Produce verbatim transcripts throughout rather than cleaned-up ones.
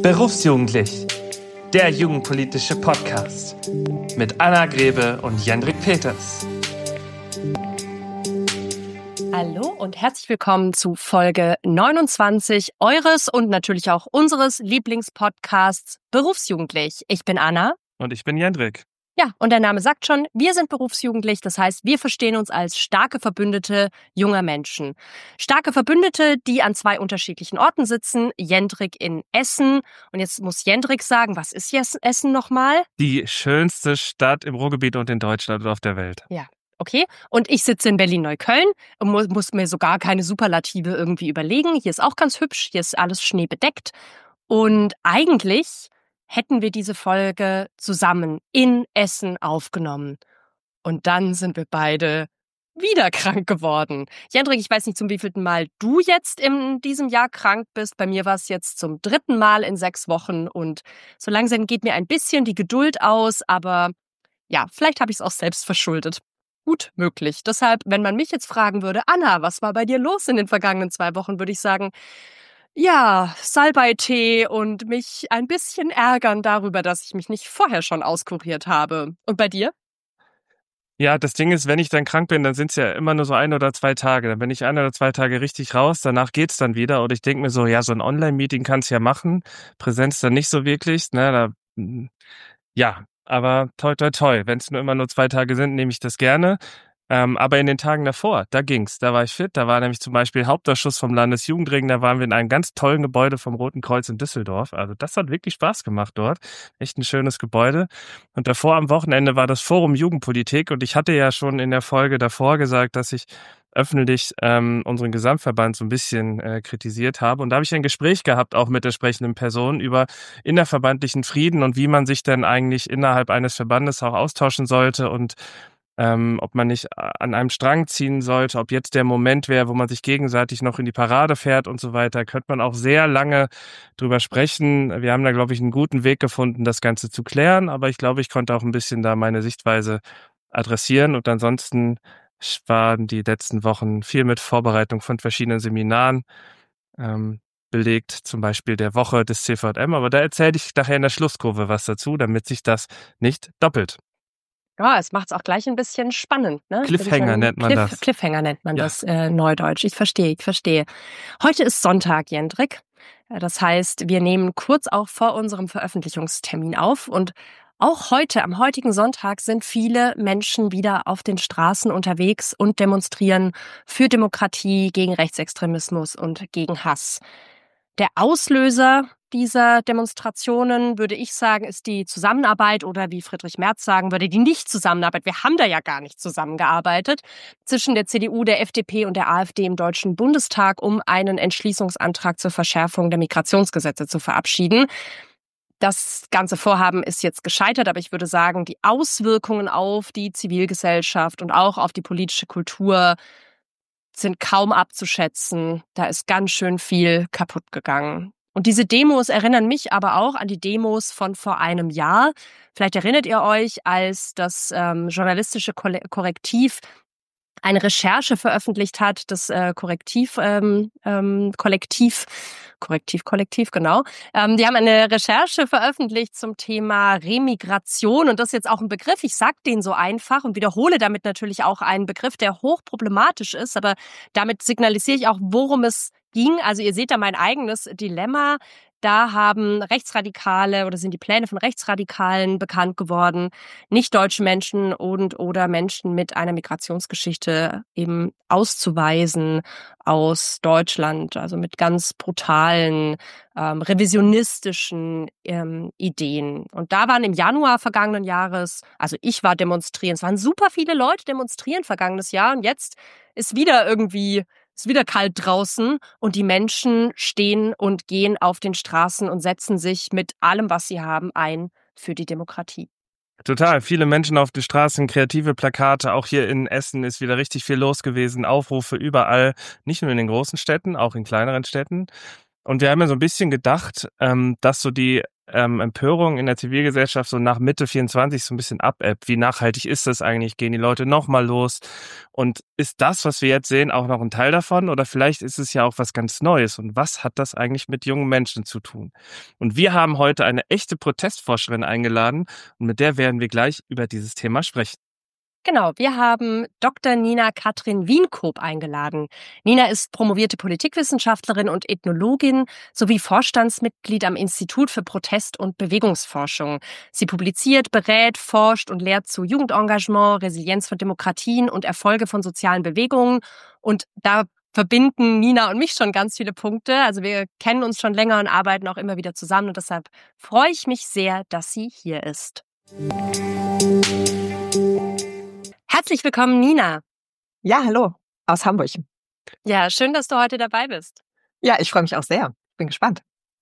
Berufsjugendlich, der jugendpolitische Podcast mit Anna Grebe und Jendrik Peters. Hallo und herzlich willkommen zu Folge neunundzwanzig eures und natürlich auch unseres Lieblingspodcasts Berufsjugendlich. Ich bin Anna. Und ich bin Jendrik. Ja, und der Name sagt schon, wir sind berufsjugendlich, das heißt, wir verstehen uns als starke Verbündete junger Menschen. Starke Verbündete, die an zwei unterschiedlichen Orten sitzen, Jendrik in Essen. Und jetzt muss Jendrik sagen, was ist jetzt Essen nochmal? Die schönste Stadt im Ruhrgebiet und in Deutschland und auf der Welt. Ja. Okay, und ich sitze in Berlin-Neukölln und muss, muss mir sogar keine Superlative irgendwie überlegen. Hier ist auch ganz hübsch, hier ist alles schneebedeckt. Und eigentlich hätten wir diese Folge zusammen in Essen aufgenommen. Und dann sind wir beide wieder krank geworden. Jendrik, ich weiß nicht, zum wievielten Mal du jetzt in diesem Jahr krank bist. Bei mir war es jetzt zum dritten Mal in sechs Wochen. Und so langsam geht mir ein bisschen die Geduld aus. Aber ja, vielleicht habe ich es auch selbst verschuldet. Gut möglich. Deshalb, wenn man mich jetzt fragen würde, Anna, was war bei dir los in den vergangenen zwei Wochen, würde ich sagen, ja, Salbeitee und mich ein bisschen ärgern darüber, dass ich mich nicht vorher schon auskuriert habe. Und bei dir? Ja, das Ding ist, wenn ich dann krank bin, dann sind es ja immer nur so ein oder zwei Tage. Dann bin ich ein oder zwei Tage richtig raus, danach geht's dann wieder. Und ich denke mir so, ja, so ein Online-Meeting kannst du ja machen, Präsenz dann nicht so wirklich. Ne, da, ja, aber toi, toi, toi. Wenn es nur immer nur zwei Tage sind, nehme ich das gerne. Ähm, aber in den Tagen davor, da ging's, da war ich fit. Da war nämlich zum Beispiel Hauptausschuss vom Landesjugendring. Da waren wir in einem ganz tollen Gebäude vom Roten Kreuz in Düsseldorf. Also das hat wirklich Spaß gemacht dort. Echt ein schönes Gebäude. Und davor am Wochenende war das Forum Jugendpolitik. Und ich hatte ja schon in der Folge davor gesagt, dass ich öffentlich ähm, unseren Gesamtverband so ein bisschen äh, kritisiert habe. Und da habe ich ein Gespräch gehabt, auch mit der sprechenden Person, über innerverbandlichen Frieden und wie man sich denn eigentlich innerhalb eines Verbandes auch austauschen sollte und ähm, ob man nicht an einem Strang ziehen sollte, ob jetzt der Moment wäre, wo man sich gegenseitig noch in die Parade fährt und so weiter. Könnte man auch sehr lange drüber sprechen. Wir haben da, glaube ich, einen guten Weg gefunden, das Ganze zu klären. Aber ich glaube, ich konnte auch ein bisschen da meine Sichtweise adressieren. Und ansonsten waren die letzten Wochen viel mit Vorbereitung von verschiedenen Seminaren ähm, belegt, zum Beispiel der Woche des C V M. Aber da erzähle ich nachher in der Schlusskurve was dazu, damit sich das nicht doppelt. Ja, es macht es auch gleich ein bisschen spannend, ne? Cliffhanger nennt man Cliff, das. Cliffhanger nennt man Ja. das, äh, neudeutsch. Ich verstehe, ich verstehe. Heute ist Sonntag, Jendrik. Äh, Das heißt, wir nehmen kurz auch vor unserem Veröffentlichungstermin auf. Und auch heute, am heutigen Sonntag, sind viele Menschen wieder auf den Straßen unterwegs und demonstrieren für Demokratie, gegen Rechtsextremismus und gegen Hass. Der Auslöser dieser Demonstrationen, würde ich sagen, ist die Zusammenarbeit oder wie Friedrich Merz sagen würde, die Nicht-Zusammenarbeit. Wir haben da ja gar nicht zusammengearbeitet zwischen der C D U, der F D P und der AfD im Deutschen Bundestag, um einen Entschließungsantrag zur Verschärfung der Migrationsgesetze zu verabschieden. Das ganze Vorhaben ist jetzt gescheitert, aber ich würde sagen, die Auswirkungen auf die Zivilgesellschaft und auch auf die politische Kultur sind kaum abzuschätzen. Da ist ganz schön viel kaputt gegangen. Und diese Demos erinnern mich aber auch an die Demos von vor einem Jahr. Vielleicht erinnert ihr euch, als das ähm, journalistische Korrektiv eine Recherche veröffentlicht hat, das äh, Korrektiv, ähm, ähm, Kollektiv, Korrektiv, Kollektiv, genau. Ähm, die haben eine Recherche veröffentlicht zum Thema Remigration und das ist jetzt auch ein Begriff, ich sag den so einfach und wiederhole damit natürlich auch einen Begriff, der hochproblematisch ist, aber damit signalisiere ich auch, worum es ging. Also ihr seht da mein eigenes Dilemma. Da haben Rechtsradikale oder sind die Pläne von Rechtsradikalen bekannt geworden, nicht deutsche Menschen und oder Menschen mit einer Migrationsgeschichte eben auszuweisen aus Deutschland, also mit ganz brutalen, ähm, revisionistischen ähm, Ideen. Und da waren im Januar vergangenen Jahres, also ich war demonstrieren, es waren super viele Leute demonstrieren vergangenes Jahr und jetzt ist wieder irgendwie ist wieder kalt draußen und die Menschen stehen und gehen auf den Straßen und setzen sich mit allem, was sie haben, ein für die Demokratie. Total, viele Menschen auf den Straßen, kreative Plakate, auch hier in Essen ist wieder richtig viel los gewesen, Aufrufe überall, nicht nur in den großen Städten, auch in kleineren Städten. Und wir haben ja so ein bisschen gedacht, ähm, dass so die ähm, Empörung in der Zivilgesellschaft so nach Mitte vierundzwanzig so ein bisschen abebbt. Wie nachhaltig ist das eigentlich? Gehen die Leute noch mal los? Und ist das, was wir jetzt sehen, auch noch ein Teil davon? Oder vielleicht ist es ja auch was ganz Neues. Und was hat das eigentlich mit jungen Menschen zu tun? Und wir haben heute eine echte Protestforscherin eingeladen und mit der werden wir gleich über dieses Thema sprechen. Genau, wir haben Doktor Nina Katrin Wienkoop eingeladen. Nina ist promovierte Politikwissenschaftlerin und Ethnologin sowie Vorstandsmitglied am Institut für Protest- und Bewegungsforschung. Sie publiziert, berät, forscht und lehrt zu Jugendengagement, Resilienz von Demokratien und Erfolge von sozialen Bewegungen. Und da verbinden Nina und mich schon ganz viele Punkte. Also wir kennen uns schon länger und arbeiten auch immer wieder zusammen. Und deshalb freue ich mich sehr, dass sie hier ist. Herzlich willkommen, Nina. Ja, hallo, aus Hamburg. Ja, schön, dass du heute dabei bist. Ja, ich freue mich auch sehr. Bin gespannt.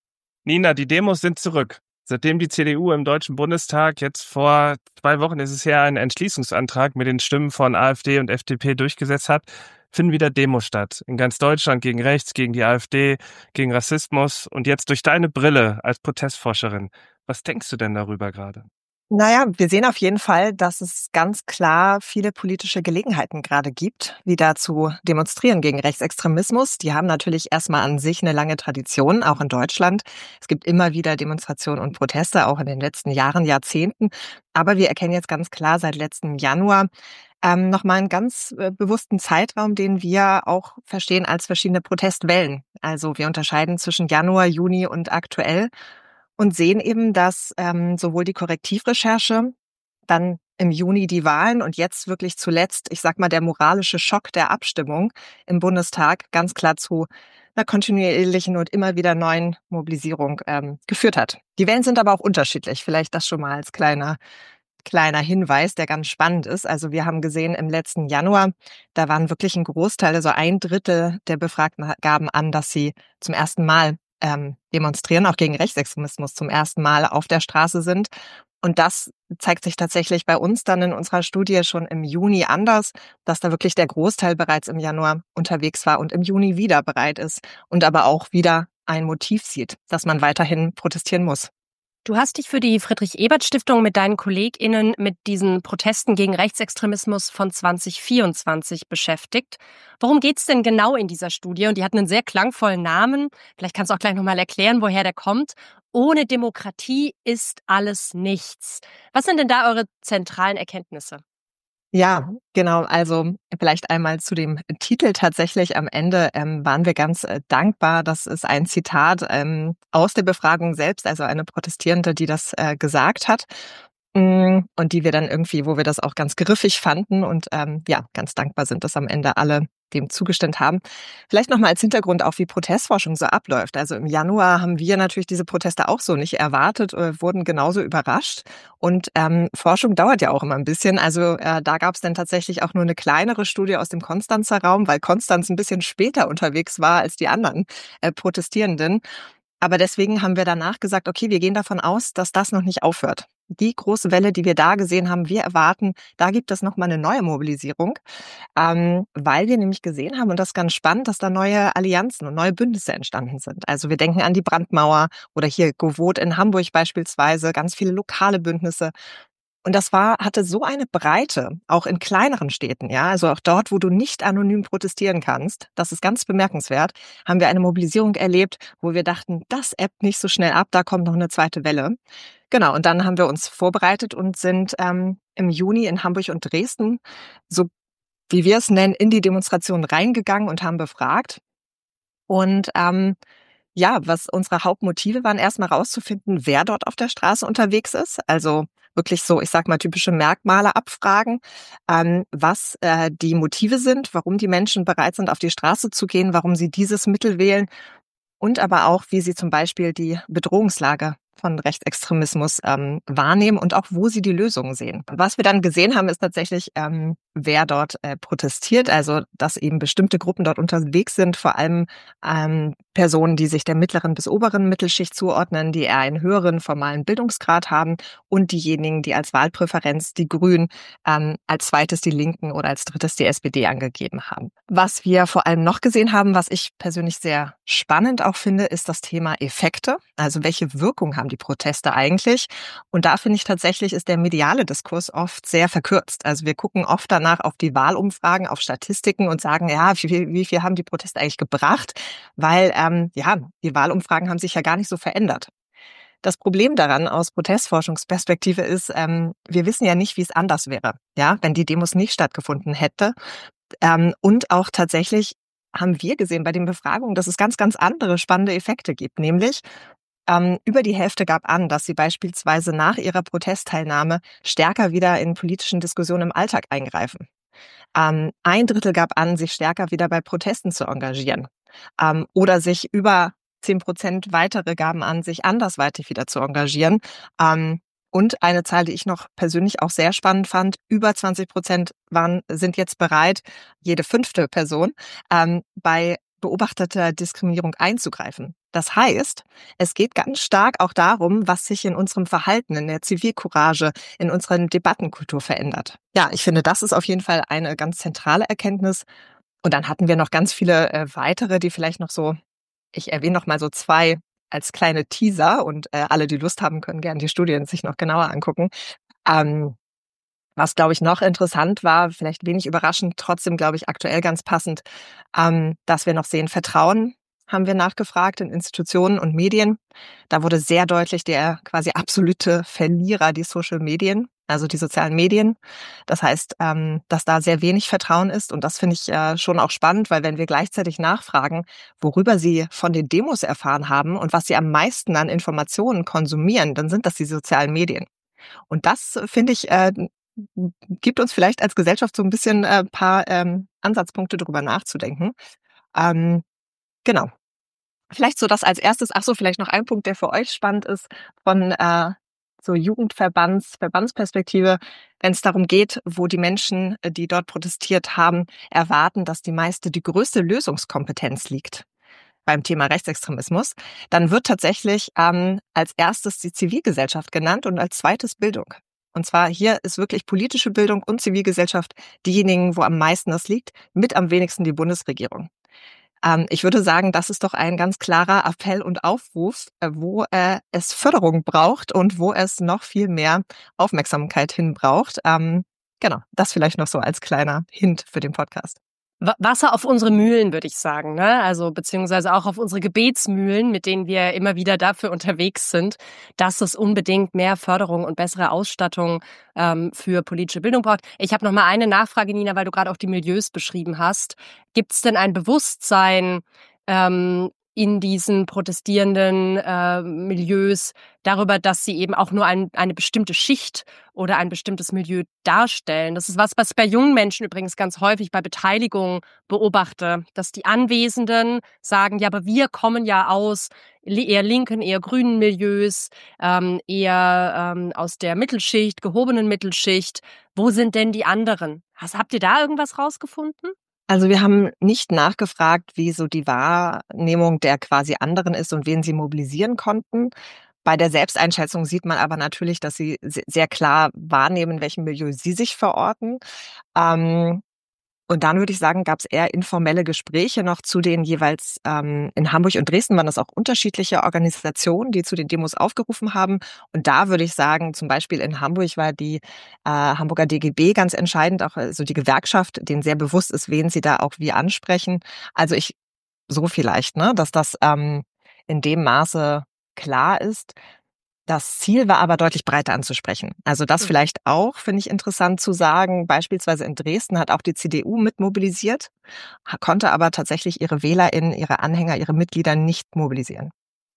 Nina, die Demos sind zurück. Seitdem die C D U im Deutschen Bundestag jetzt vor zwei Wochen ist es ja einen Entschließungsantrag mit den Stimmen von AfD und F D P durchgesetzt hat, finden wieder Demos statt. In ganz Deutschland gegen rechts, gegen die AfD, gegen Rassismus. Und jetzt durch deine Brille als Protestforscherin. Was denkst du denn darüber gerade? Naja, wir sehen auf jeden Fall, dass es ganz klar viele politische Gelegenheiten gerade gibt, wieder zu demonstrieren gegen Rechtsextremismus. Die haben natürlich erstmal an sich eine lange Tradition, auch in Deutschland. Es gibt immer wieder Demonstrationen und Proteste, auch in den letzten Jahren, Jahrzehnten. Aber wir erkennen jetzt ganz klar seit letztem Januar ähm, nochmal einen ganz äh, bewussten Zeitraum, den wir auch verstehen als verschiedene Protestwellen. Also wir unterscheiden zwischen Januar, Juni und aktuell. Und sehen eben, dass ähm, sowohl die Korrektivrecherche, dann im Juni die Wahlen und jetzt wirklich zuletzt, ich sag mal, der moralische Schock der Abstimmung im Bundestag ganz klar zu einer kontinuierlichen und immer wieder neuen Mobilisierung ähm, geführt hat. Die Wellen sind aber auch unterschiedlich. Vielleicht das schon mal als kleiner kleiner Hinweis, der ganz spannend ist. Also wir haben gesehen im letzten Januar, da waren wirklich ein Großteil, also ein Drittel der Befragten gaben an, dass sie zum ersten Mal ähm, demonstrieren, auch gegen Rechtsextremismus zum ersten Mal auf der Straße sind. Und das zeigt sich tatsächlich bei uns dann in unserer Studie schon im Juni anders, dass da wirklich der Großteil bereits im Januar unterwegs war und im Juni wieder bereit ist und aber auch wieder ein Motiv sieht, dass man weiterhin protestieren muss. Du hast dich für die Friedrich-Ebert-Stiftung mit deinen KollegInnen mit diesen Protesten gegen Rechtsextremismus von zwanzig vierundzwanzig beschäftigt. Worum geht's denn genau in dieser Studie? Und die hat einen sehr klangvollen Namen. Vielleicht kannst du auch gleich nochmal erklären, woher der kommt. Ohne Demokratie ist alles nichts. Was sind denn da eure zentralen Erkenntnisse? Ja, genau. Also vielleicht einmal zu dem Titel. Tatsächlich am Ende ähm, waren wir ganz äh, dankbar. Das ist ein Zitat ähm, aus der Befragung selbst, also eine Protestierende, die das äh, gesagt hat. Mm, Und die wir dann irgendwie, wo wir das auch ganz griffig fanden und ähm, ja, ganz dankbar sind, dass am Ende alle dem zugestimmt haben. Vielleicht nochmal als Hintergrund auch, wie Protestforschung so abläuft. Also im Januar haben wir natürlich diese Proteste auch so nicht erwartet, äh, wurden genauso überrascht. Und ähm, Forschung dauert ja auch immer ein bisschen. Also äh, da gab es dann tatsächlich auch nur eine kleinere Studie aus dem Konstanzer Raum, weil Konstanz ein bisschen später unterwegs war als die anderen äh, Protestierenden. Aber deswegen haben wir danach gesagt, okay, wir gehen davon aus, dass das noch nicht aufhört. Die große Welle, die wir da gesehen haben, wir erwarten, da gibt es nochmal eine neue Mobilisierung, ähm, weil wir nämlich gesehen haben, und das ist ganz spannend, dass da neue Allianzen und neue Bündnisse entstanden sind. Also wir denken an die Brandmauer oder hier GoVote in Hamburg beispielsweise, ganz viele lokale Bündnisse. Und das war, hatte so eine Breite, auch in kleineren Städten, ja, also auch dort, wo du nicht anonym protestieren kannst, das ist ganz bemerkenswert, haben wir eine Mobilisierung erlebt, wo wir dachten, das ebbt nicht so schnell ab, da kommt noch eine zweite Welle. Genau, und dann haben wir uns vorbereitet und sind ähm, im Juni in Hamburg und Dresden, so wie wir es nennen, in die Demonstration reingegangen und haben befragt. Und ähm, ja, was unsere Hauptmotive waren, erstmal rauszufinden, wer dort auf der Straße unterwegs ist. Also wirklich so, ich sag mal, typische Merkmale abfragen, ähm, was äh, die Motive sind, warum die Menschen bereit sind, auf die Straße zu gehen, warum sie dieses Mittel wählen und aber auch, wie sie zum Beispiel die Bedrohungslage von Rechtsextremismus ähm, wahrnehmen und auch, wo sie die Lösungen sehen. Was wir dann gesehen haben, ist tatsächlich, ähm, wer dort äh, protestiert, also dass eben bestimmte Gruppen dort unterwegs sind, vor allem ähm, Personen, die sich der mittleren bis oberen Mittelschicht zuordnen, die eher einen höheren formalen Bildungsgrad haben und diejenigen, die als Wahlpräferenz die Grünen, ähm, als zweites die Linken oder als drittes die S P D angegeben haben. Was wir vor allem noch gesehen haben, was ich persönlich sehr spannend auch finde, ist das Thema Effekte. Also welche Wirkung hat haben die Proteste eigentlich? Und da finde ich tatsächlich, ist der mediale Diskurs oft sehr verkürzt. Also wir gucken oft danach auf die Wahlumfragen, auf Statistiken und sagen, ja, wie viel, wie viel haben die Proteste eigentlich gebracht? Weil ähm, ja, die Wahlumfragen haben sich ja gar nicht so verändert. Das Problem daran aus Protestforschungsperspektive ist, ähm, wir wissen ja nicht, wie es anders wäre, ja, wenn die Demos nicht stattgefunden hätte. Ähm, und auch tatsächlich haben wir gesehen bei den Befragungen, dass es ganz, ganz andere spannende Effekte gibt. Nämlich ähm, über die Hälfte gab an, dass sie beispielsweise nach ihrer Protestteilnahme stärker wieder in politischen Diskussionen im Alltag eingreifen. Ähm, ein Drittel gab an, sich stärker wieder bei Protesten zu engagieren. Ähm, oder sich über zehn Prozent weitere gaben an, sich andersweitig wieder zu engagieren. Ähm, und eine Zahl, die ich noch persönlich auch sehr spannend fand, über zwanzig Prozent waren, sind jetzt bereit, jede fünfte Person, ähm, bei beobachteter Diskriminierung einzugreifen. Das heißt, es geht ganz stark auch darum, was sich in unserem Verhalten, in der Zivilcourage, in unserer Debattenkultur verändert. Ja, ich finde, das ist auf jeden Fall eine ganz zentrale Erkenntnis. Und dann hatten wir noch ganz viele äh, weitere, die vielleicht noch so, ich erwähne noch mal so zwei als kleine Teaser und äh, alle, die Lust haben, können gerne die Studien sich noch genauer angucken. Ähm, was, glaube ich, noch interessant war, vielleicht wenig überraschend, trotzdem, glaube ich, aktuell ganz passend, ähm, dass wir noch sehen, Vertrauen haben wir nachgefragt in Institutionen und Medien. Da wurde sehr deutlich der quasi absolute Verlierer die Social Medien, also die sozialen Medien. Das heißt, ähm, dass da sehr wenig Vertrauen ist. Und das finde ich äh, schon auch spannend, weil wenn wir gleichzeitig nachfragen, worüber sie von den Demos erfahren haben und was sie am meisten an Informationen konsumieren, dann sind das die sozialen Medien. Und das, äh, finde ich, äh, gibt uns vielleicht als Gesellschaft so ein bisschen ein äh, paar ähm, Ansatzpunkte, darüber nachzudenken. Ähm, genau. Vielleicht so das als erstes. Ach so, vielleicht noch ein Punkt, der für euch spannend ist, von äh, so Jugendverbands, Verbandsperspektive, wenn es darum geht, wo die Menschen, äh, die dort protestiert haben, erwarten, dass die meiste, die größte Lösungskompetenz liegt beim Thema Rechtsextremismus, dann wird tatsächlich ähm, als erstes die Zivilgesellschaft genannt und als zweites Bildung. Und zwar hier ist wirklich politische Bildung und Zivilgesellschaft diejenigen, wo am meisten das liegt, mit am wenigsten die Bundesregierung. Ähm, ich würde sagen, das ist doch ein ganz klarer Appell und Aufruf, äh, wo äh, es Förderung braucht und wo es noch viel mehr Aufmerksamkeit hin braucht. Ähm, genau, das vielleicht noch so als kleiner Hint für den Podcast. Wasser auf unsere Mühlen, würde ich sagen, ne? Also beziehungsweise auch auf unsere Gebetsmühlen, mit denen wir immer wieder dafür unterwegs sind, dass es unbedingt mehr Förderung und bessere Ausstattung ähm, für politische Bildung braucht. Ich habe noch mal eine Nachfrage, Nina, weil du gerade auch die Milieus beschrieben hast. Gibt es denn ein Bewusstsein ähm, in diesen protestierenden äh, Milieus darüber, dass sie eben auch nur ein, eine bestimmte Schicht oder ein bestimmtes Milieu darstellen? Das ist was, was ich bei jungen Menschen übrigens ganz häufig bei Beteiligung beobachte, dass die Anwesenden sagen, ja, aber wir kommen ja aus eher linken, eher grünen Milieus, ähm, eher ähm, aus der Mittelschicht, gehobenen Mittelschicht. Wo sind denn die anderen? Hast, habt ihr da irgendwas rausgefunden? Also wir haben nicht nachgefragt, wie so die Wahrnehmung der quasi anderen ist und wen sie mobilisieren konnten. Bei der Selbsteinschätzung sieht man aber natürlich, dass sie sehr klar wahrnehmen, in welchem Milieu sie sich verorten. Ähm, und dann würde ich sagen, gab es eher informelle Gespräche noch zu den jeweils ähm, in Hamburg und Dresden waren das auch unterschiedliche Organisationen, die zu den Demos aufgerufen haben. Und da würde ich sagen, zum Beispiel in Hamburg war die äh, Hamburger D G B ganz entscheidend, auch also die Gewerkschaft, denen sehr bewusst ist, wen sie da auch wie ansprechen. Also ich so vielleicht, ne, dass das ähm, in dem Maße klar ist. Das Ziel war aber deutlich breiter anzusprechen. Also das vielleicht auch, finde ich interessant zu sagen. Beispielsweise in Dresden hat auch die C D U mit mobilisiert, konnte aber tatsächlich ihre WählerInnen, ihre Anhänger, ihre Mitglieder nicht mobilisieren.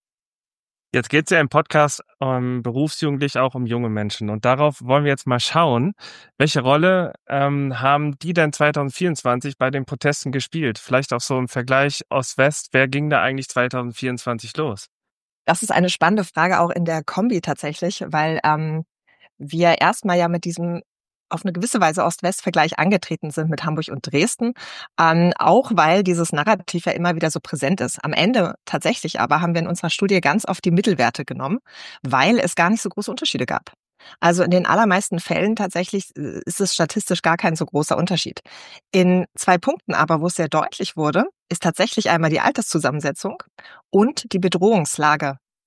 Jetzt geht es ja im Podcast um berufsjugendlich auch um junge Menschen. Und darauf wollen wir jetzt mal schauen, welche Rolle ähm, haben die denn zwanzig vierundzwanzig bei den Protesten gespielt? Vielleicht auch so im Vergleich Ost-West. Wer ging da eigentlich zwanzig vierundzwanzig los? Das ist eine spannende Frage auch in der Kombi tatsächlich, weil ähm, wir erstmal ja mit diesem auf eine gewisse Weise Ost-West-Vergleich angetreten sind mit Hamburg und Dresden, ähm, auch weil dieses Narrativ ja immer wieder so präsent ist. Am Ende tatsächlich aber haben wir in unserer Studie ganz oft die Mittelwerte genommen, weil es gar nicht so große Unterschiede gab. Also in den allermeisten Fällen tatsächlich ist es statistisch gar kein so großer Unterschied. In zwei Punkten aber, wo es sehr deutlich wurde, ist tatsächlich einmal die Alterszusammensetzung und die Bedrohungslage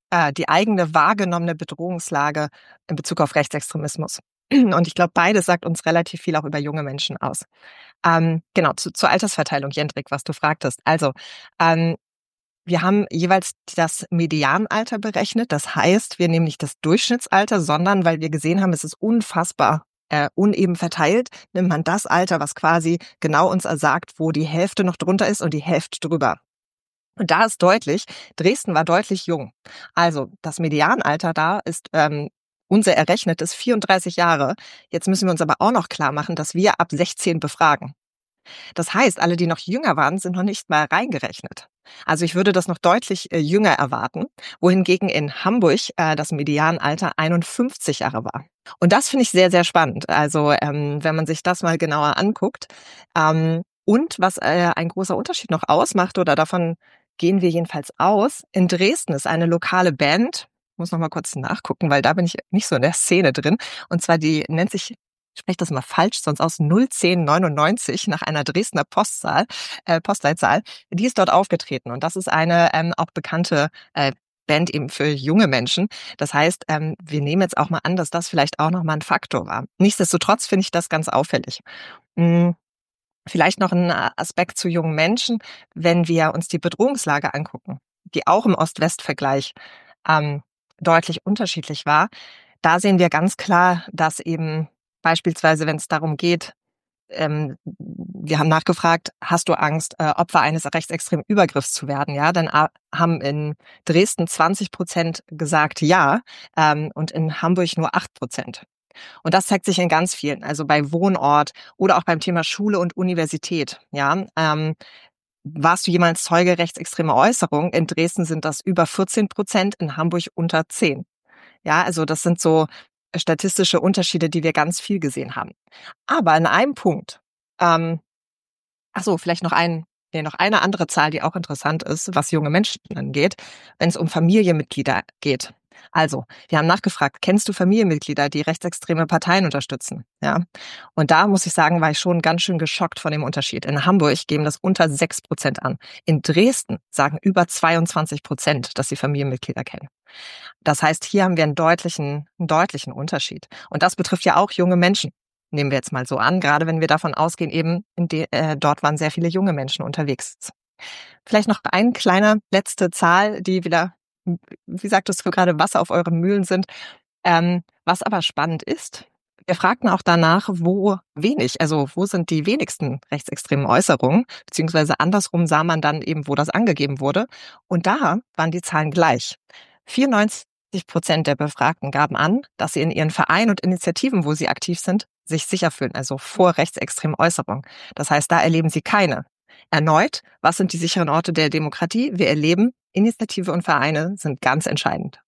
äh, die eigene wahrgenommene Bedrohungslage in Bezug auf Rechtsextremismus. Und ich glaube, beides sagt uns relativ viel auch über junge Menschen aus. Ähm, genau, zu, zur Altersverteilung, Jendrik, was du fragtest. Also, ähm, wir haben jeweils das Medianalter berechnet. Das heißt, wir nehmen nicht das Durchschnittsalter, sondern weil wir gesehen haben, es ist unfassbar äh, uneben verteilt, nimmt man das Alter, was quasi genau uns sagt, wo die Hälfte noch drunter ist und die Hälfte drüber. Und da ist deutlich, Dresden war deutlich jung. Also das Medianalter da ist ähm, unser errechnetes vierunddreißig Jahre. Jetzt müssen wir uns aber auch noch klar machen, dass wir ab sechzehn befragen. Das heißt, alle, die noch jünger waren, sind noch nicht mal reingerechnet. Also ich würde das noch deutlich äh, jünger erwarten, wohingegen in Hamburg äh, das Medianalter einundfünfzig Jahre war. Und das finde ich sehr, sehr spannend. Also ähm, wenn man sich das mal genauer anguckt. Ähm, und was äh, ein großer Unterschied noch ausmacht, oder davon gehen wir jedenfalls aus, in Dresden ist eine lokale Band, ich muss noch mal kurz nachgucken, weil da bin ich nicht so in der Szene drin, und zwar die nennt sich, ich spreche das mal falsch, sonst aus null zehn neunundneunzig nach einer Dresdner Postzahl, äh, Postleitzahl, die ist dort aufgetreten. Und das ist eine ähm, auch bekannte äh, Band eben für junge Menschen. Das heißt, ähm, wir nehmen jetzt auch mal an, dass das vielleicht auch nochmal ein Faktor war. Nichtsdestotrotz finde ich das ganz auffällig. Hm. Vielleicht noch ein Aspekt zu jungen Menschen, wenn wir uns die Bedrohungslage angucken, die auch im Ost-West-Vergleich ähm, deutlich unterschiedlich war. Da sehen wir ganz klar, dass eben beispielsweise, wenn es darum geht, ähm, wir haben nachgefragt, hast du Angst, äh, Opfer eines rechtsextremen Übergriffs zu werden? Ja, dann äh, haben in Dresden zwanzig Prozent gesagt ja ähm, und in Hamburg nur acht Prozent. Und das zeigt sich in ganz vielen, also bei Wohnort oder auch beim Thema Schule und Universität. Ja, ähm, warst du jemals Zeuge rechtsextremer Äußerungen? In Dresden sind das über vierzehn Prozent, in Hamburg unter zehn. Ja, also das sind so statistische Unterschiede, die wir ganz viel gesehen haben. Aber in einem Punkt, ähm, ach so, vielleicht noch ein, nee, noch eine andere Zahl, die auch interessant ist, was junge Menschen angeht, wenn es um Familienmitglieder geht. Also, wir haben nachgefragt, kennst du Familienmitglieder, die rechtsextreme Parteien unterstützen? Ja. Und da muss ich sagen, war ich schon ganz schön geschockt von dem Unterschied. In Hamburg geben das unter sechs Prozent an. In Dresden sagen über zweiundzwanzig Prozent, dass sie Familienmitglieder kennen. Das heißt, hier haben wir einen deutlichen, einen deutlichen Unterschied. Und das betrifft ja auch junge Menschen. Nehmen wir jetzt mal so an, gerade wenn wir davon ausgehen, eben in de, äh, dort waren sehr viele junge Menschen unterwegs. Vielleicht noch eine kleine letzte Zahl, die wieder, wie sagtest du gerade, Wasser auf euren Mühlen sind. Ähm, was aber spannend ist, wir fragten auch danach, wo wenig, also wo sind die wenigsten rechtsextremen Äußerungen, beziehungsweise andersrum sah man dann eben, wo das angegeben wurde. Und da waren die Zahlen gleich. vierundneunzig Prozent der Befragten gaben an, dass sie in ihren Vereinen und Initiativen, wo sie aktiv sind, sich sicher fühlen, also vor rechtsextremen Äußerungen. Das heißt, da erleben sie keine. Erneut, was sind die sicheren Orte der Demokratie? Wir erleben, Initiative und Vereine sind ganz entscheidend.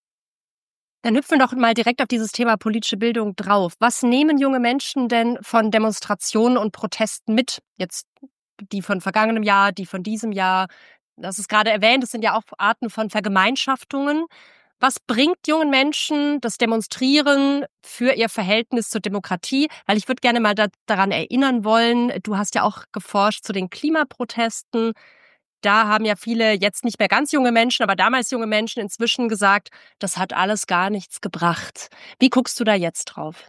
Dann hüpfen wir doch mal direkt auf dieses Thema politische Bildung drauf. Was nehmen junge Menschen denn von Demonstrationen und Protesten mit? Jetzt die von vergangenem Jahr, die von diesem Jahr. Das ist gerade erwähnt, es sind ja auch Arten von Vergemeinschaftungen. Was bringt jungen Menschen das Demonstrieren für ihr Verhältnis zur Demokratie? Weil ich würde gerne mal da, daran erinnern wollen, du hast ja auch geforscht zu den Klimaprotesten. Da haben ja viele, jetzt nicht mehr ganz junge Menschen, aber damals junge Menschen inzwischen gesagt, das hat alles gar nichts gebracht. Wie guckst du da jetzt drauf?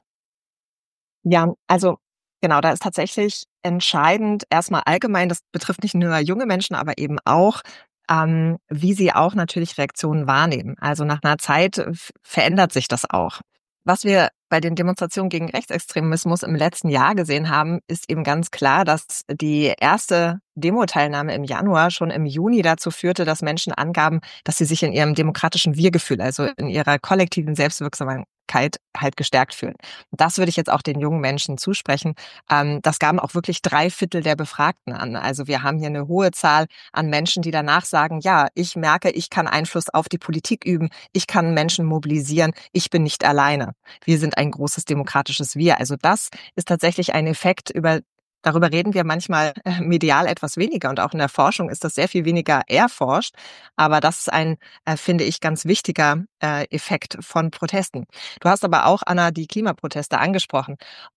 Ja, also genau, da ist tatsächlich entscheidend erstmal allgemein, das betrifft nicht nur junge Menschen, aber eben auch, ähm, wie sie auch natürlich Reaktionen wahrnehmen. Also nach einer Zeit f- verändert sich das auch. Was wir bei den Demonstrationen gegen Rechtsextremismus im letzten Jahr gesehen haben, ist eben ganz klar, dass die erste Demo-Teilnahme im Januar schon im Juni dazu führte, dass Menschen angaben, dass sie sich in ihrem demokratischen Wir-Gefühl, also in ihrer kollektiven Selbstwirksamkeit halt gestärkt fühlen. Und das würde ich jetzt auch den jungen Menschen zusprechen. Ähm, das gaben auch wirklich drei Viertel der Befragten an. Also wir haben hier eine hohe Zahl an Menschen, die danach sagen, ja, ich merke, ich kann Einfluss auf die Politik üben, ich kann Menschen mobilisieren, ich bin nicht alleine. Wir sind ein großes demokratisches Wir. Also das ist tatsächlich ein Effekt, über darüber reden wir manchmal äh, medial etwas weniger und auch in der Forschung ist das sehr viel weniger erforscht. Aber das ist ein, äh, finde ich, ganz wichtiger äh, Effekt von Protesten. Du hast aber auch, Anna, die Klimaproteste angesprochen.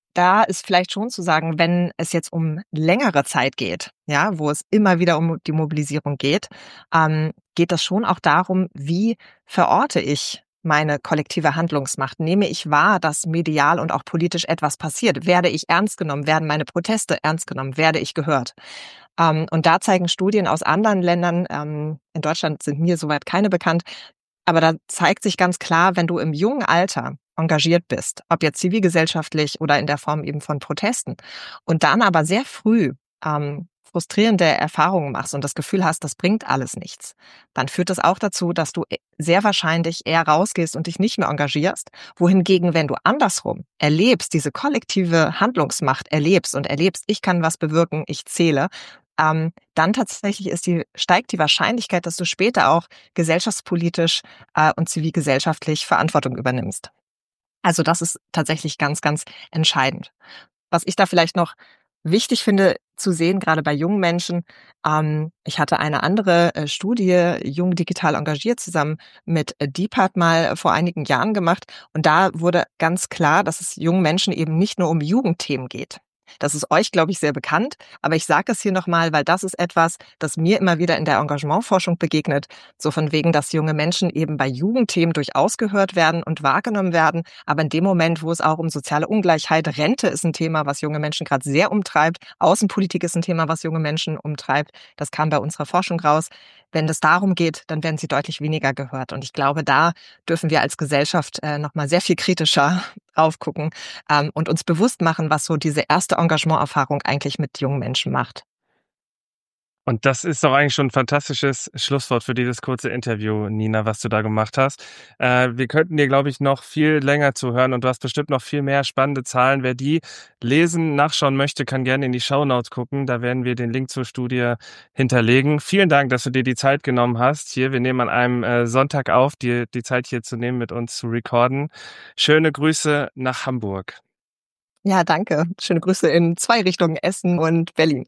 da ist vielleicht schon zu sagen, wenn es jetzt um längere Zeit geht, ja, wo es immer wieder um die Mobilisierung geht, ähm, geht das schon auch darum, wie verorte ich meine kollektive Handlungsmacht? Nehme ich wahr, dass medial und auch politisch etwas passiert? Werde ich ernst genommen? Werden meine Proteste ernst genommen? Werde ich gehört? Ähm, und da zeigen Studien aus anderen Ländern, ähm, in Deutschland sind mir soweit keine bekannt, aber da zeigt sich ganz klar, wenn du im jungen Alter engagiert bist, ob jetzt zivilgesellschaftlich oder in der Form eben von Protesten, und dann aber sehr früh ähm, frustrierende Erfahrungen machst und das Gefühl hast, das bringt alles nichts, dann führt das auch dazu, dass du sehr wahrscheinlich eher rausgehst und dich nicht mehr engagierst. Wohingegen, wenn du andersrum erlebst, diese kollektive Handlungsmacht erlebst und erlebst, ich kann was bewirken, ich zähle, ähm, dann tatsächlich ist die, steigt die Wahrscheinlichkeit, dass du später auch gesellschaftspolitisch äh, und zivilgesellschaftlich Verantwortung übernimmst. Also das ist tatsächlich ganz, ganz entscheidend. Was ich da vielleicht noch wichtig finde zu sehen, gerade bei jungen Menschen, ähm, ich hatte eine andere äh, Studie, Jung Digital Engagiert, zusammen mit äh, Deepat mal vor einigen Jahren gemacht. Und da wurde ganz klar, dass es jungen Menschen eben nicht nur um Jugendthemen geht. Das ist euch, glaube ich, sehr bekannt, aber ich sage es hier nochmal, weil das ist etwas, das mir immer wieder in der Engagementforschung begegnet, so von wegen, dass junge Menschen eben bei Jugendthemen durchaus gehört werden und wahrgenommen werden, aber in dem Moment, wo es auch um soziale Ungleichheit, Rente ist ein Thema, was junge Menschen gerade sehr umtreibt, Außenpolitik ist ein Thema, was junge Menschen umtreibt, das kam bei unserer Forschung raus. Wenn es darum geht, dann werden sie deutlich weniger gehört. Und ich glaube, da dürfen wir als Gesellschaft äh, nochmal sehr viel kritischer drauf gucken ähm, und uns bewusst machen, was so diese erste Engagementerfahrung eigentlich mit jungen Menschen macht. Und das ist doch eigentlich schon ein fantastisches Schlusswort für dieses kurze Interview, Nina, was du da gemacht hast. Äh, wir könnten dir, glaube ich, noch viel länger zuhören und du hast bestimmt noch viel mehr spannende Zahlen. Wer die lesen, nachschauen möchte, kann gerne in die Shownotes gucken. Da werden wir den Link zur Studie hinterlegen. Vielen Dank, dass du dir die Zeit genommen hast. Hier, wir nehmen an einem äh, Sonntag auf, dir die Zeit hier zu nehmen, mit uns zu recorden. Schöne Grüße nach Hamburg. Ja, danke. Schöne Grüße in zwei Richtungen, Essen und Berlin.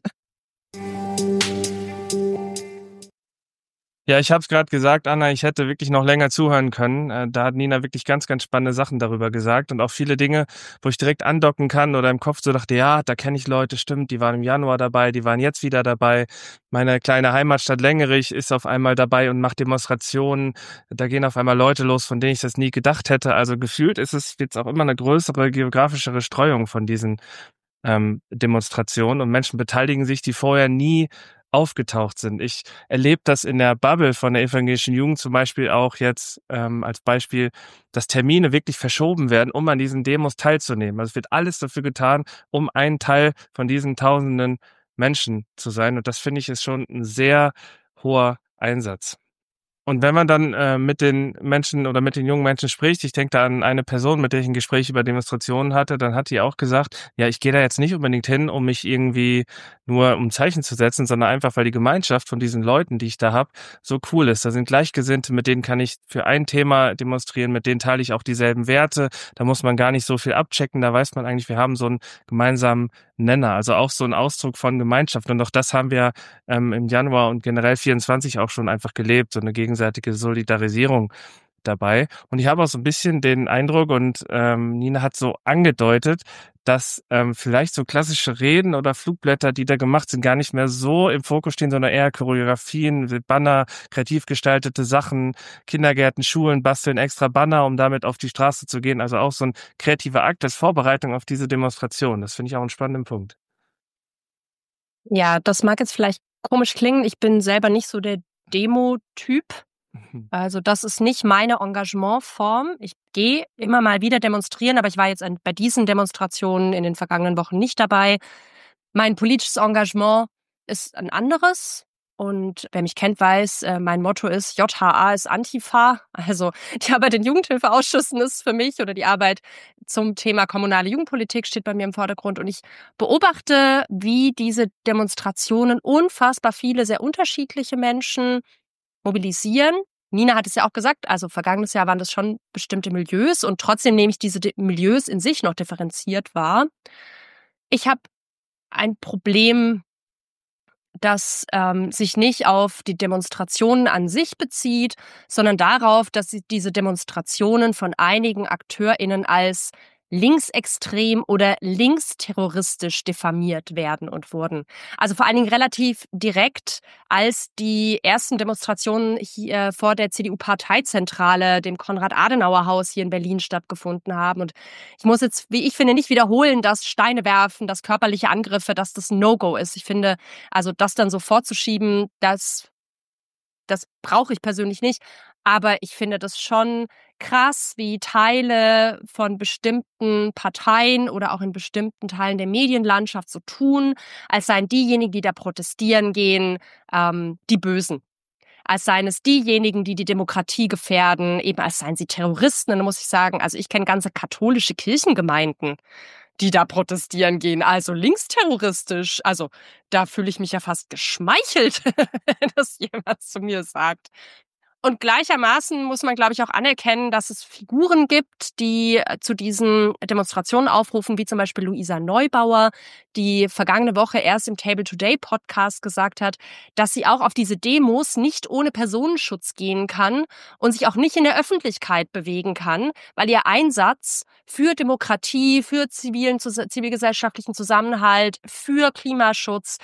Ja, ich habe es gerade gesagt, Anna, ich hätte wirklich noch länger zuhören können. Äh, da hat Nina wirklich ganz, ganz spannende Sachen darüber gesagt und auch viele Dinge, wo ich direkt andocken kann oder im Kopf so dachte, ja, da kenne ich Leute, stimmt, die waren im Januar dabei, die waren jetzt wieder dabei. Meine kleine Heimatstadt Lengerich ist auf einmal dabei und macht Demonstrationen. Da gehen auf einmal Leute los, von denen ich das nie gedacht hätte. Also gefühlt ist es jetzt auch immer eine größere geografischere Streuung von diesen ähm, Demonstrationen und Menschen beteiligen sich, die vorher nie aufgetaucht sind. Ich erlebe das in der Bubble von der evangelischen Jugend zum Beispiel auch jetzt ähm, als Beispiel, dass Termine wirklich verschoben werden, um an diesen Demos teilzunehmen. Also es wird alles dafür getan, um ein Teil von diesen tausenden Menschen zu sein. Und das finde ich ist schon ein sehr hoher Einsatz. Und wenn man dann äh, mit den Menschen oder mit den jungen Menschen spricht, ich denke da an eine Person, mit der ich ein Gespräch über Demonstrationen hatte, dann hat die auch gesagt, ja, ich gehe da jetzt nicht unbedingt hin, um mich irgendwie nur um Zeichen zu setzen, sondern einfach, weil die Gemeinschaft von diesen Leuten, die ich da habe, so cool ist. Da sind Gleichgesinnte, mit denen kann ich für ein Thema demonstrieren, mit denen teile ich auch dieselben Werte. Da muss man gar nicht so viel abchecken, da weiß man eigentlich, wir haben so einen gemeinsamen Nenner, also auch so ein Ausdruck von Gemeinschaft. Und auch das haben wir ähm, im Januar und generell vierundzwanzig auch schon einfach gelebt, so eine gegenseitige Solidarisierung dabei. Und ich habe auch so ein bisschen den Eindruck, und ähm, Nina hat so angedeutet, dass ähm, vielleicht so klassische Reden oder Flugblätter, die da gemacht sind, gar nicht mehr so im Fokus stehen, sondern eher Choreografien, Banner, kreativ gestaltete Sachen, Kindergärten, Schulen basteln extra Banner, um damit auf die Straße zu gehen. Also auch so ein kreativer Akt als Vorbereitung auf diese Demonstration. Das finde ich auch einen spannenden Punkt. Ja, das mag jetzt vielleicht komisch klingen. Ich bin selber nicht so der Demo-Typ. Also das ist nicht meine Engagementform. Ich gehe immer mal wieder demonstrieren, aber ich war jetzt bei diesen Demonstrationen in den vergangenen Wochen nicht dabei. Mein politisches Engagement ist ein anderes. Und wer mich kennt, weiß, mein Motto ist, J H A ist Antifa. Also die Arbeit in Jugendhilfeausschüssen ist für mich, oder die Arbeit zum Thema kommunale Jugendpolitik steht bei mir im Vordergrund. Und ich beobachte, wie diese Demonstrationen unfassbar viele, sehr unterschiedliche Menschen mobilisieren. Nina hat es ja auch gesagt, also vergangenes Jahr waren das schon bestimmte Milieus und trotzdem nehme ich diese Milieus in sich noch differenziert wahr. Ich habe ein Problem, das ähm, sich nicht auf die Demonstrationen an sich bezieht, sondern darauf, dass diese Demonstrationen von einigen AkteurInnen als linksextrem oder linksterroristisch diffamiert werden und wurden. Also vor allen Dingen relativ direkt, als die ersten Demonstrationen hier vor der C D U-Parteizentrale, dem Konrad-Adenauer-Haus hier in Berlin stattgefunden haben. Und ich muss jetzt, wie ich finde, nicht wiederholen, dass Steine werfen, dass körperliche Angriffe, dass das ein No-Go ist. Ich finde, also das dann so vorzuschieben, das, das brauche ich persönlich nicht. Aber ich finde das schon krass, wie Teile von bestimmten Parteien oder auch in bestimmten Teilen der Medienlandschaft so tun, als seien diejenigen, die da protestieren gehen, ähm, die Bösen. Als seien es diejenigen, die die Demokratie gefährden, eben als seien sie Terroristen. Und da muss ich sagen, also ich kenne ganze katholische Kirchengemeinden, die da protestieren gehen, also linksterroristisch. Also da fühle ich mich ja fast geschmeichelt, wenn das jemand zu mir sagt. Und gleichermaßen muss man, glaube ich, auch anerkennen, dass es Figuren gibt, die zu diesen Demonstrationen aufrufen, wie zum Beispiel Luisa Neubauer, die vergangene Woche erst im Table Today Podcast gesagt hat, dass sie auch auf diese Demos nicht ohne Personenschutz gehen kann und sich auch nicht in der Öffentlichkeit bewegen kann, weil ihr Einsatz für Demokratie, für zivilen, zivilgesellschaftlichen Zusammenhalt, für Klimaschutz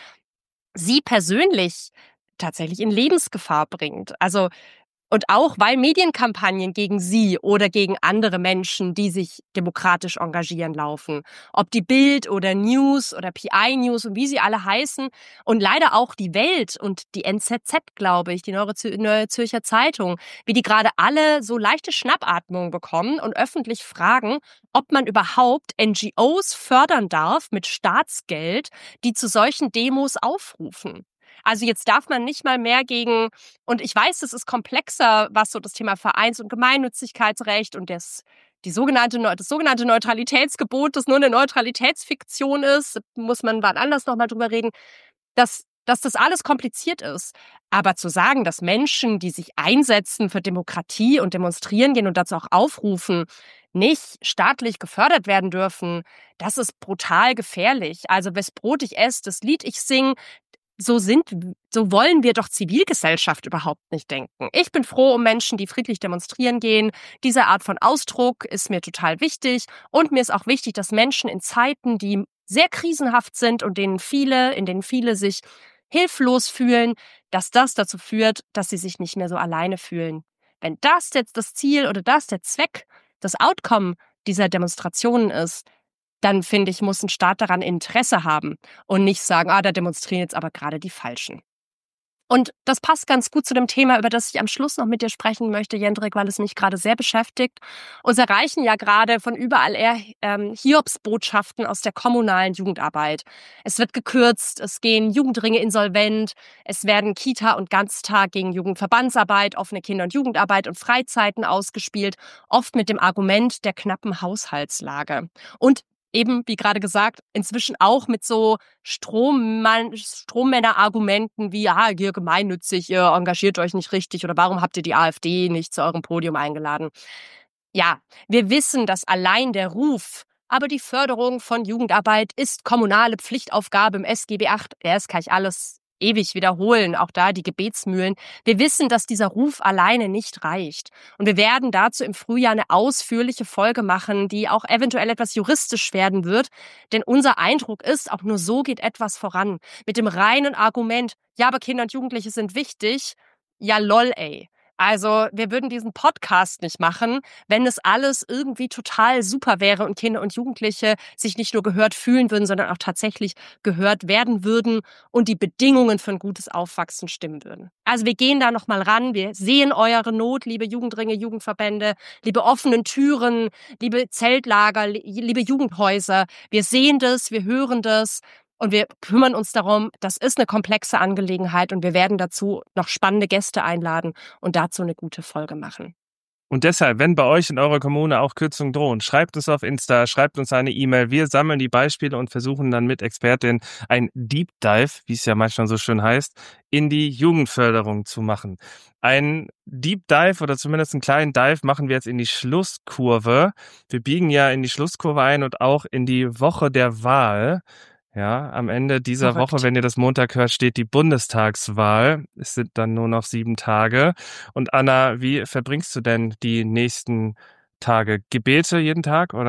sie persönlich tatsächlich in Lebensgefahr bringt. Also und auch, weil Medienkampagnen gegen sie oder gegen andere Menschen, die sich demokratisch engagieren, laufen. Ob die Bild oder News oder P I News und wie sie alle heißen. Und leider auch die Welt und die N Z Z, glaube ich, die Neue Zürcher Zeitung, wie die gerade alle so leichte Schnappatmung bekommen und öffentlich fragen, ob man überhaupt N G Os fördern darf mit Staatsgeld, die zu solchen Demos aufrufen. Also jetzt darf man nicht mal mehr gegen, und ich weiß, es ist komplexer, was so das Thema Vereins- und Gemeinnützigkeitsrecht und das, die sogenannte, das sogenannte Neutralitätsgebot, das nur eine Neutralitätsfiktion ist, muss man wann anders nochmal drüber reden, dass, dass das alles kompliziert ist. Aber zu sagen, dass Menschen, die sich einsetzen für Demokratie und demonstrieren gehen und dazu auch aufrufen, nicht staatlich gefördert werden dürfen, das ist brutal gefährlich. Also wes Brot ich esse, das Lied ich sing, so sind, so wollen wir doch Zivilgesellschaft überhaupt nicht denken. Ich bin froh um Menschen, die friedlich demonstrieren gehen. Diese Art von Ausdruck ist mir total wichtig. Und mir ist auch wichtig, dass Menschen in Zeiten, die sehr krisenhaft sind und denen viele, in denen viele sich hilflos fühlen, dass das dazu führt, dass sie sich nicht mehr so alleine fühlen. Wenn das jetzt das Ziel oder das der Zweck, das Outcome dieser Demonstrationen ist, dann finde ich, muss ein Staat daran Interesse haben und nicht sagen, ah, da demonstrieren jetzt aber gerade die Falschen. Und das passt ganz gut zu dem Thema, über das ich am Schluss noch mit dir sprechen möchte, Jendrik, weil es mich gerade sehr beschäftigt. Uns erreichen ja gerade von überall her ähm, Hiobsbotschaften aus der kommunalen Jugendarbeit. Es wird gekürzt, es gehen Jugendringe insolvent, es werden Kita- und Ganztag gegen Jugendverbandsarbeit, offene Kinder- und Jugendarbeit und Freizeiten ausgespielt, oft mit dem Argument der knappen Haushaltslage. Und eben, wie gerade gesagt, inzwischen auch mit so Strommann, Strommänner-Argumenten wie, ja, ihr gemeinnützig, ihr engagiert euch nicht richtig oder warum habt ihr die AfD nicht zu eurem Podium eingeladen? Ja, wir wissen, dass allein der Ruf, aber die Förderung von Jugendarbeit ist kommunale Pflichtaufgabe im S G B acht. Das kann ich alles ewig wiederholen, auch da die Gebetsmühlen. Wir wissen, dass dieser Ruf alleine nicht reicht. Und wir werden dazu im Frühjahr eine ausführliche Folge machen, die auch eventuell etwas juristisch werden wird. Denn unser Eindruck ist, auch nur so geht etwas voran. Mit dem reinen Argument, ja, aber Kinder und Jugendliche sind wichtig. Ja, lol, ey. Also wir würden diesen Podcast nicht machen, wenn es alles irgendwie total super wäre und Kinder und Jugendliche sich nicht nur gehört fühlen würden, sondern auch tatsächlich gehört werden würden und die Bedingungen für ein gutes Aufwachsen stimmen würden. Also wir gehen da nochmal ran, wir sehen eure Not, liebe Jugendringe, Jugendverbände, liebe offenen Türen, liebe Zeltlager, liebe Jugendhäuser. Wir sehen das, wir hören das. Und wir kümmern uns darum, das ist eine komplexe Angelegenheit und wir werden dazu noch spannende Gäste einladen und dazu eine gute Folge machen. Und deshalb, wenn bei euch in eurer Kommune auch Kürzungen drohen, schreibt uns auf Insta, schreibt uns eine E-Mail. Wir sammeln die Beispiele und versuchen dann mit Expertinnen ein Deep Dive, wie es ja manchmal so schön heißt, in die Jugendförderung zu machen. Ein Deep Dive oder zumindest einen kleinen Dive machen wir jetzt in die Schlusskurve. Wir biegen ja in die Schlusskurve ein und auch in die Woche der Wahl. Ja, am Ende dieser Verrückt. Woche, wenn ihr das Montag hört, steht die Bundestagswahl. Es sind dann nur noch sieben Tage. Und Anna, wie verbringst du denn die nächsten Tage? Gebete jeden Tag oder?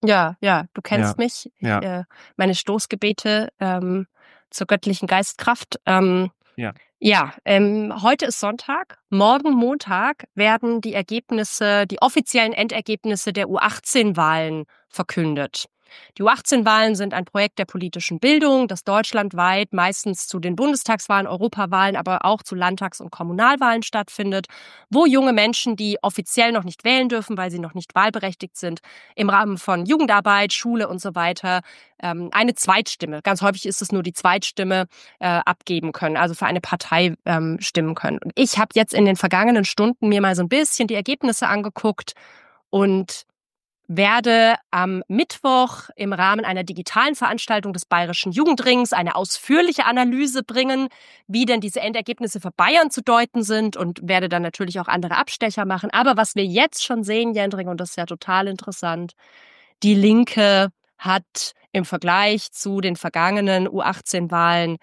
Ja, ja, du kennst Ja, mich. Ich, ja, äh, meine Stoßgebete ähm, zur göttlichen Geistkraft. Ähm, ja. ja, ähm, heute ist Sonntag. Morgen Montag werden die Ergebnisse, die offiziellen Endergebnisse der U achtzehn-Wahlen verkündet. Die U achtzehn-Wahlen sind ein Projekt der politischen Bildung, das deutschlandweit meistens zu den Bundestagswahlen, Europawahlen, aber auch zu Landtags- und Kommunalwahlen stattfindet, wo junge Menschen, die offiziell noch nicht wählen dürfen, weil sie noch nicht wahlberechtigt sind, im Rahmen von Jugendarbeit, Schule und so weiter ähm, eine Zweitstimme, ganz häufig ist es nur die Zweitstimme, äh, abgeben können, also für eine Partei ähm, stimmen können. Und ich habe jetzt in den vergangenen Stunden mir mal so ein bisschen die Ergebnisse angeguckt und werde am Mittwoch im Rahmen einer digitalen Veranstaltung des Bayerischen Jugendrings eine ausführliche Analyse bringen, wie denn diese Endergebnisse für Bayern zu deuten sind und werde dann natürlich auch andere Abstecher machen. Aber was wir jetzt schon sehen, Jendrik, und das ist ja total interessant, die Linke hat im Vergleich zu den vergangenen U achtzehn-Wahlen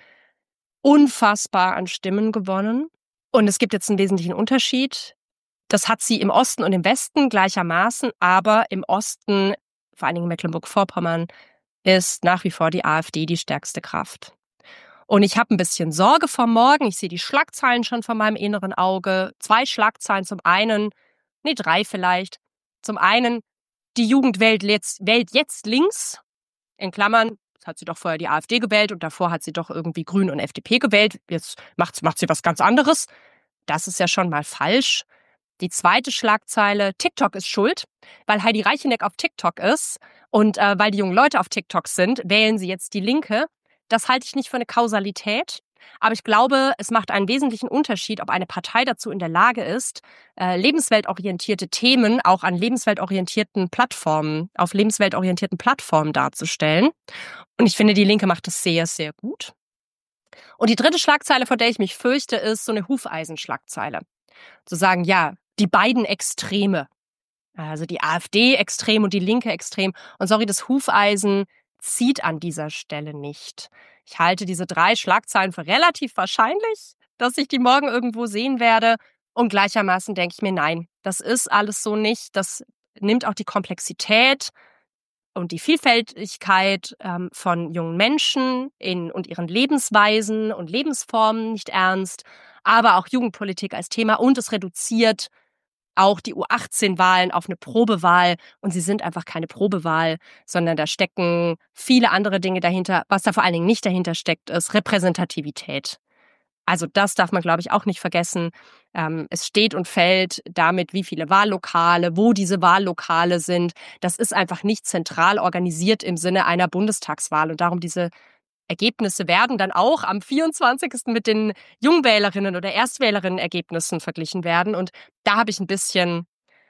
unfassbar an Stimmen gewonnen. Und es gibt jetzt einen wesentlichen Unterschied. Das hat sie im Osten und im Westen gleichermaßen, aber im Osten, vor allen Dingen Mecklenburg-Vorpommern, ist nach wie vor die AfD die stärkste Kraft. Und ich habe ein bisschen Sorge vor morgen. Ich sehe die Schlagzeilen schon vor meinem inneren Auge. Zwei Schlagzeilen. Zum einen, nee, drei vielleicht. Zum einen, die Jugend wählt jetzt, wählt jetzt links. In Klammern, jetzt hat sie doch vorher die AfD gewählt und davor hat sie doch irgendwie Grün und F D P gewählt. Jetzt macht, macht sie was ganz anderes. Das ist ja schon mal falsch. Die zweite Schlagzeile, TikTok ist schuld, weil Heidi Reicheneck auf TikTok ist und äh, weil die jungen Leute auf TikTok sind, wählen sie jetzt die Linke. Das halte ich nicht für eine Kausalität, aber ich glaube, es macht einen wesentlichen Unterschied, ob eine Partei dazu in der Lage ist, äh, lebensweltorientierte Themen auch an lebensweltorientierten Plattformen, auf lebensweltorientierten Plattformen darzustellen. Und ich finde, die Linke macht das sehr, sehr gut. Und die dritte Schlagzeile, vor der ich mich fürchte, ist so eine Hufeisenschlagzeile. Zu sagen, ja, die beiden Extreme, also die AfD-Extrem und die Linke Extrem. Und sorry, das Hufeisen zieht an dieser Stelle nicht. Ich halte diese drei Schlagzeilen für relativ wahrscheinlich, dass ich die morgen irgendwo sehen werde. Und gleichermaßen denke ich mir, nein, das ist alles so nicht. Das nimmt auch die Komplexität und die Vielfältigkeit ähm, von jungen Menschen in, und ihren Lebensweisen und Lebensformen nicht ernst, aber auch Jugendpolitik als Thema und es reduziert auch die U achtzehn-Wahlen auf eine Probewahl und sie sind einfach keine Probewahl, sondern da stecken viele andere Dinge dahinter. Was da vor allen Dingen nicht dahinter steckt, ist Repräsentativität. Also das darf man, glaube ich, auch nicht vergessen. Ähm, es steht und fällt damit, wie viele Wahllokale, wo diese Wahllokale sind. Das ist einfach nicht zentral organisiert im Sinne einer Bundestagswahl. Und darum diese Ergebnisse werden dann auch am vierundzwanzigsten mit den Jungwählerinnen oder Erstwählerinnen-Ergebnissen verglichen werden. Und da habe ich ein bisschen,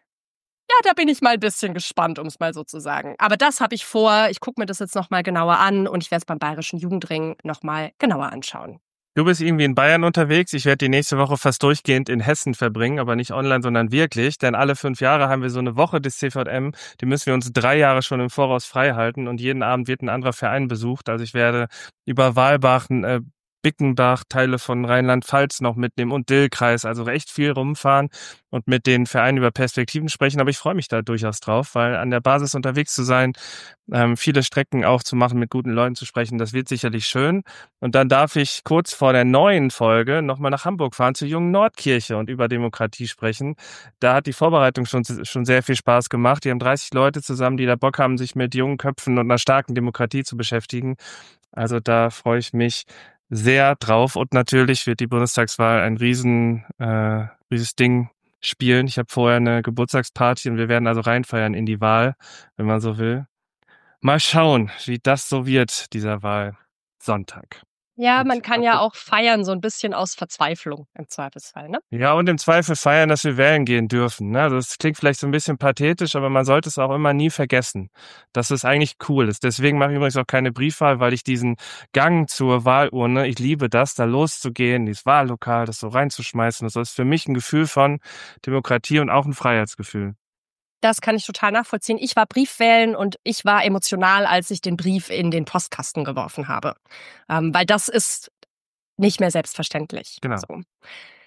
ja, da bin ich mal ein bisschen gespannt, um es mal so zu sagen. Aber das habe ich vor. Ich gucke mir das jetzt nochmal genauer an und ich werde es beim Bayerischen Jugendring nochmal genauer anschauen. Du bist irgendwie in Bayern unterwegs. Ich werde die nächste Woche fast durchgehend in Hessen verbringen, aber nicht online, sondern wirklich. Denn alle fünf Jahre haben wir so eine Woche des C V M. Die müssen wir uns drei Jahre schon im Voraus frei halten. Und jeden Abend wird ein anderer Verein besucht. Also ich werde über Walbach, äh, Bickenbach, Teile von Rheinland-Pfalz noch mitnehmen und Dillkreis. Also echt viel rumfahren und mit den Vereinen über Perspektiven sprechen. Aber ich freue mich da durchaus drauf, weil an der Basis unterwegs zu sein, ähm, viele Strecken auch zu machen, mit guten Leuten zu sprechen, das wird sicherlich schön. Und dann darf ich kurz vor der neuen Folge nochmal nach Hamburg fahren zur Jungen Nordkirche und über Demokratie sprechen. Da hat die Vorbereitung schon, schon sehr viel Spaß gemacht. Die haben dreißig Leute zusammen, die da Bock haben, sich mit jungen Köpfen und einer starken Demokratie zu beschäftigen. Also da freue ich mich sehr drauf. Und natürlich wird die Bundestagswahl ein riesen, äh, rieses Ding spielen. Ich habe vorher eine Geburtstagsparty und wir werden also reinfeiern in die Wahl, wenn man so will. Mal schauen, wie das so wird, dieser Wahlsonntag. Ja, man kann ja auch feiern, so ein bisschen aus Verzweiflung im Zweifelsfall, ne? Ja, und im Zweifel feiern, dass wir wählen gehen dürfen. Ne? Also das klingt vielleicht so ein bisschen pathetisch, aber man sollte es auch immer nie vergessen, dass es eigentlich cool ist. Deswegen mache ich übrigens auch keine Briefwahl, weil ich diesen Gang zur Wahlurne, ich liebe das, da loszugehen, dieses Wahllokal, das so reinzuschmeißen. Das ist für mich ein Gefühl von Demokratie und auch ein Freiheitsgefühl. Das kann ich total nachvollziehen. Ich war Briefwählen und ich war emotional, als ich den Brief in den Postkasten geworfen habe. Ähm, weil das ist nicht mehr selbstverständlich. Genau. So.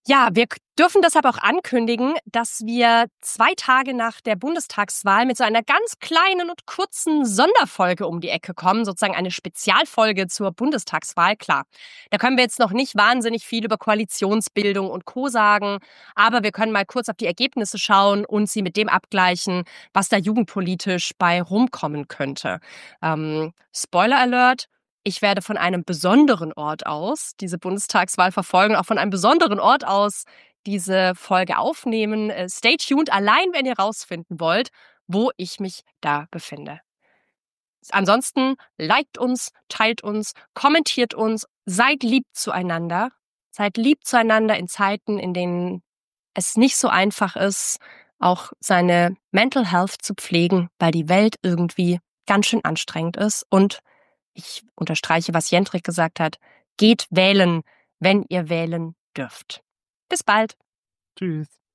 Ja, wir k- dürfen deshalb auch ankündigen, dass wir zwei Tage nach der Bundestagswahl mit so einer ganz kleinen und kurzen Sonderfolge um die Ecke kommen, sozusagen eine Spezialfolge zur Bundestagswahl. Klar, da können wir jetzt noch nicht wahnsinnig viel über Koalitionsbildung und Co. sagen, aber wir können mal kurz auf die Ergebnisse schauen und sie mit dem abgleichen, was da jugendpolitisch bei rumkommen könnte. Ähm, Spoiler Alert. Ich werde von einem besonderen Ort aus diese Bundestagswahl verfolgen, auch von einem besonderen Ort aus diese Folge aufnehmen. Äh, Stay tuned, allein wenn ihr rausfinden wollt, wo ich mich da befinde. Ansonsten liked uns, teilt uns, kommentiert uns, seid lieb zueinander. Seid lieb zueinander in Zeiten, in denen es nicht so einfach ist, auch seine Mental Health zu pflegen, weil die Welt irgendwie ganz schön anstrengend ist. Und ich unterstreiche, was Jendrik gesagt hat, geht wählen, wenn ihr wählen dürft. Bis bald. Tschüss.